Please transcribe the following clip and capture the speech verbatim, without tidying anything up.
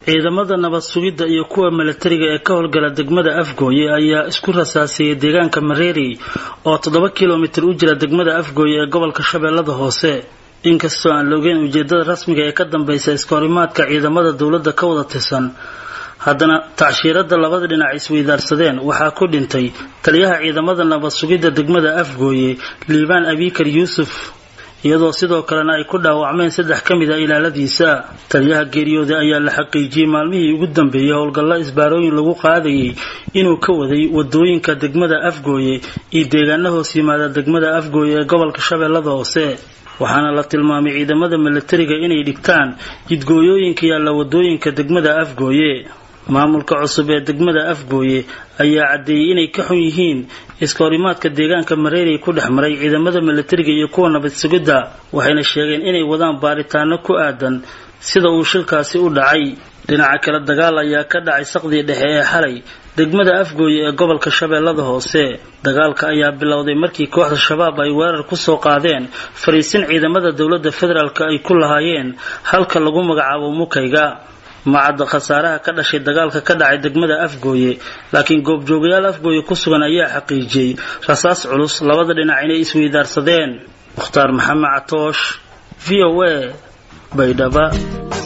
ciidamada nabad sugidda iyo kuwa militariga ee ka howlgala degmada Afgooye ayaa isku rasaasiyay deegaanka Mareeri oo toddoba kiiloomitir u jira degmada Afgooye ee gobolka Shabeellada Hoose inkastoo aan loogeyn ujeedada rasmiga ee ka dambaysa iskoorimaadka ciidamada dawladda ka wada tirsan haddana tacshiirada labada dhinac isweydaarsadeen waxaa ku dhintay taliyaha ciidamada nabad sugidda degmada Afgooye Liibaan Abikar Yuusuf iyadoo sidoo kalena ay ku dhaawacmeen saddex kamid ah ilaaladiisa taliyaha geeriyooda ayaa la xaqiijiyay maalmihii ugu dambeeyay howlgalla isbaarooyin lagu qaadayay inuu ka waday wadooyinka degmada Afgooye iyo deegaanada hoos yimaada degmada Afgooye ee gobolka Shabeellada Hoose waxaana la tilmaamay ciidamada militariga inay dhigtaan jidgooyooyinka yaala wadooyinka degmada Afgooye maamulka cusub ee degmada Afgooye ayaa cadeeyay inay ka xun yihiin iskoorimaadka deegaanka Mareeri ku dhaxmaray ciidamada militariga iyo kuwa nabad sugidda waxayna sheegeen inay wadaan baaritaano ku aadan sida uu shilkaasi u dhacay dhinaca kale dagaal ayaa ka dhacay saqdii dhexe ee xalay degmada Afgooye ee gobolka Shabeellada Hoose dagaalka ayaa bilowday markii kooxda shabaab ay weerar ku soo qaadeen fariisin ciidamada dawladda federaalka ay ku lahaayeen halka lagu magacaabo Mukayga macad khasaaraha ka dhashay dagaalka ka dhacay degmada Afgooye laakiin goobjoogayaal Afgooye ku sugan ayaa xaqiijiyay rasaas culus labada dhinac inay isweydaarsadeen Mukhtaar Maxamed Catoosh V O A Baydhaba